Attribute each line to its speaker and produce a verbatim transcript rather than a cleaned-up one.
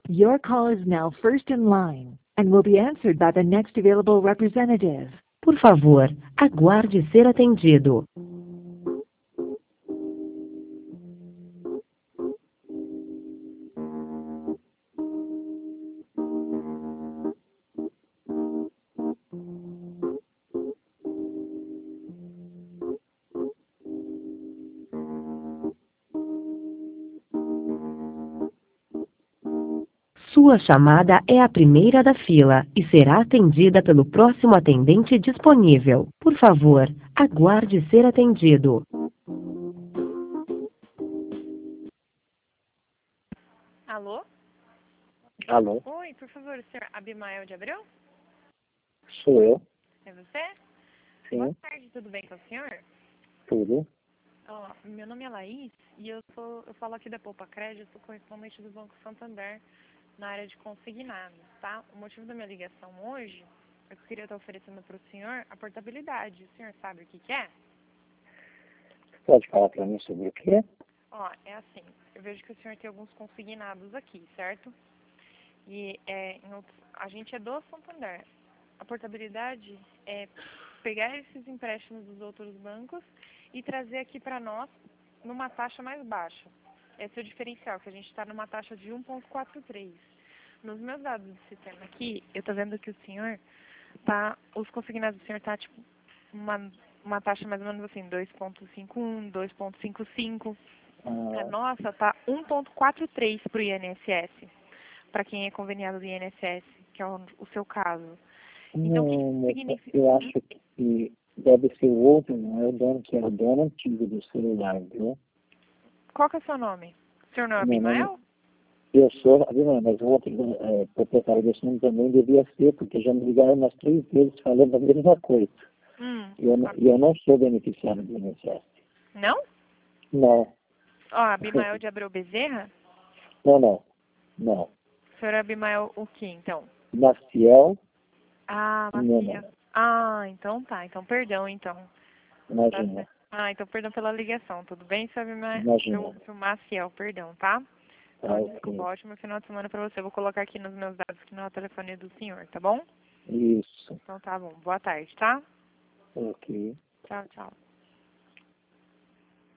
Speaker 1: Your call is now first in line and will be answered by the next available representative.
Speaker 2: Por favor, aguarde ser atendido. Sua chamada é a primeira da fila e será atendida pelo próximo atendente disponível. Por favor, aguarde ser atendido.
Speaker 3: Alô?
Speaker 4: Alô,
Speaker 3: Oi, por favor, o senhor Abimael de Abreu?
Speaker 4: sou eu,
Speaker 3: É você?
Speaker 4: sim,
Speaker 3: Boa tarde, tudo bem com o senhor?
Speaker 4: tudo.
Speaker 3: Ó, meu nome é Laís e eu, sou, eu falo aqui da Poupa Crédito, sou correspondente do Banco Santander na área de consignados, tá? O motivo da minha ligação hoje é que eu queria estar oferecendo para o senhor a portabilidade. O senhor sabe o que, que é?
Speaker 4: Pode falar para mim sobre o quê?
Speaker 3: Ó, é assim, eu vejo que o senhor tem alguns consignados aqui, certo? E é, em outros, a gente é do Santander. A portabilidade é pegar esses empréstimos dos outros bancos e trazer aqui para nós numa taxa mais baixa. Esse é o diferencial, que a gente está numa taxa de um vírgula quarenta e três. Nos meus dados do sistema aqui, eu estou vendo que o senhor tá, os consignados do senhor tá tipo uma, uma taxa mais ou menos assim, dois vírgula cinquenta e um, dois vírgula cinquenta e cinco. A
Speaker 4: Ah,
Speaker 3: nossa tá um vírgula quarenta e três para o I N S S, para quem é conveniado do I N S S, que é o, o seu caso. Então, o que
Speaker 4: não,
Speaker 3: isso
Speaker 4: moça,
Speaker 3: significa?
Speaker 4: eu acho que deve ser o outro, não é o dono que é o dono antigo do celular, viu?
Speaker 3: Qual que é o seu nome? O senhor não é
Speaker 4: Meu nome,
Speaker 3: Abimael?
Speaker 4: eu sou, não, mas o outro é, proprietário desse nome também devia ser, porque já me ligaram umas três vezes falando a mesma coisa.
Speaker 3: Hum,
Speaker 4: E eu, não- e eu não sou beneficiário do I N S S.
Speaker 3: não?
Speaker 4: Não,
Speaker 3: Ó, Abimael de Abreu Bezerra?
Speaker 4: não, não, não.
Speaker 3: O senhor é Abimael o quê, então?
Speaker 4: Maciel,
Speaker 3: Ah,
Speaker 4: meu
Speaker 3: Maciel.
Speaker 4: nome,
Speaker 3: Ah, então tá. Então, perdão, então. Tá
Speaker 4: imagina,
Speaker 3: certo. Ah, então perdão pela ligação. Tudo bem, seu, Abimael,
Speaker 4: imagina.
Speaker 3: seu, seu Maciel, perdão, tá?
Speaker 4: Ah,
Speaker 3: Então, desculpa,
Speaker 4: ok.
Speaker 3: ótimo final de semana pra você. Eu vou colocar aqui nos meus dados que não é o telefone do senhor, tá bom?
Speaker 4: Isso,
Speaker 3: Então tá bom. Boa tarde, tá?
Speaker 4: ok.
Speaker 3: Tchau, tchau.